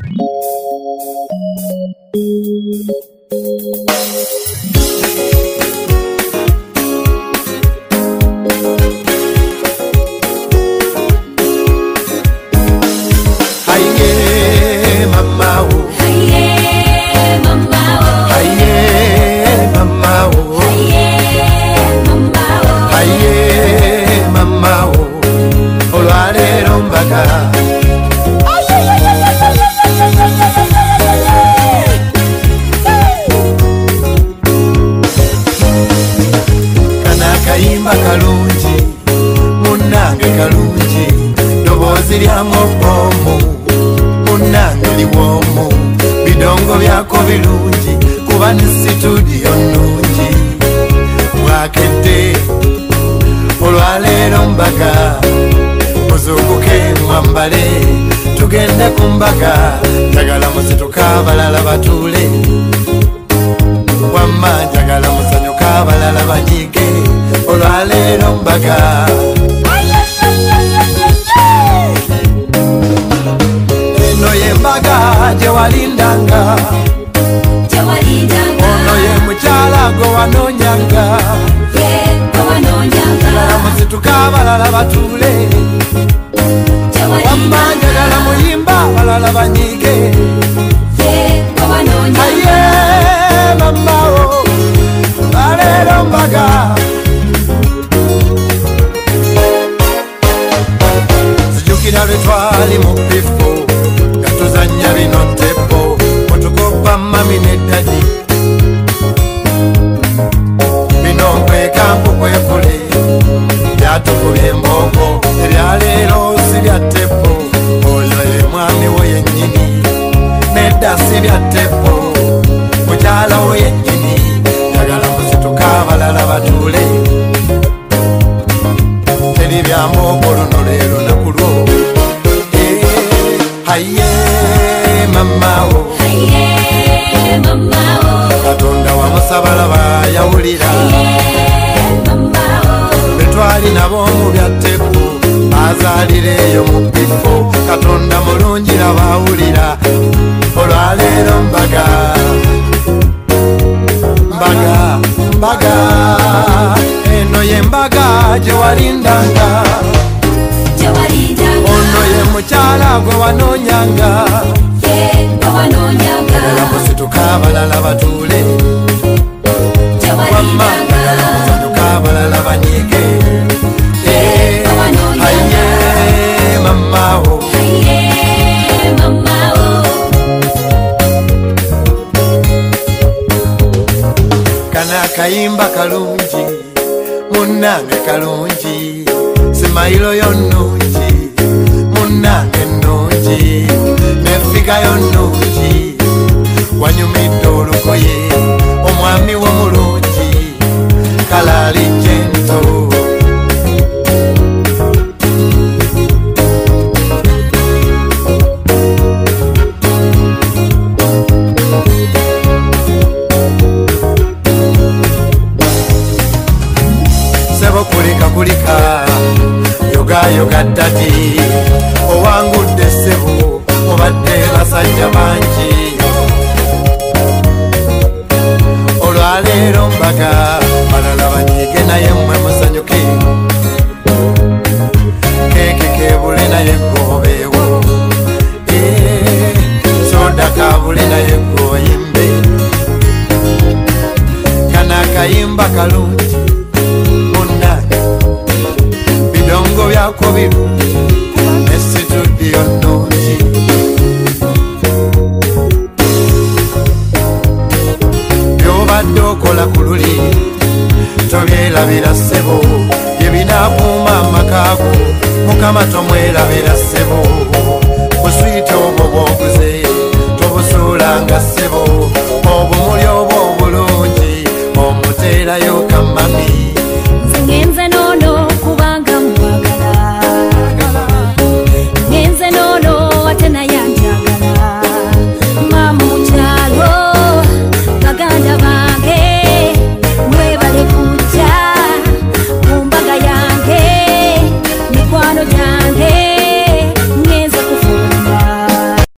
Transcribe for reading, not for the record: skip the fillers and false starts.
Tugende kumbaga njagala musituka balala batule wamma njagala musanyuka balala banyige olwaleero mbaga eno ye mbaga gye walindanga ono ye mukyala gwe wanoonyanga njagala musituka balala batule wamma njagala muyimba balala banyige aye mamawo baleero mbaga sijukira lwe twali mu bifo nga tuzannya bino ntepo mutugoba mami ne dadi bino nkwekampu kwekule byatukubye embongo ebyaleero si bya tepo oyo ye mwami wo yennyini nedda si bya tepo mukyala wo yennyini njagala musituka abalala batule teri byambogo luno leero nakulwo haye mamawo katonda wamusabala bayawulira betwali nabo mu bya tepo bazalireyo mu bifo katonda mulungira bawulira olwaleero mbaga mbaga mbaga eno ye mbaga gye walindanga ono ye mukyala gwe wanoonyanga njagala musituka abalala batule wamma njagala musanyuka abalala banyige aye mamawo kana akayimba kalungi munnange kalungi simayiro yo nnungi munnange nnungi nefigayo nnungi wanyumidde olugoye omwami wo mulungi kalali jento kulika yoga dadi owangudde ssebo mubadde basajja bangi olwaleero mbaga balala banyige naye mmwe musanyuke keeke kebule naye gobeewo soda kabule naye goyimbe kana akayimba kalungi bidongo byako birungi nesitudiyo nnungi byobadde okola ku luli tobyerabira ssebo bye binaakuuma amakago mukama tomwerabira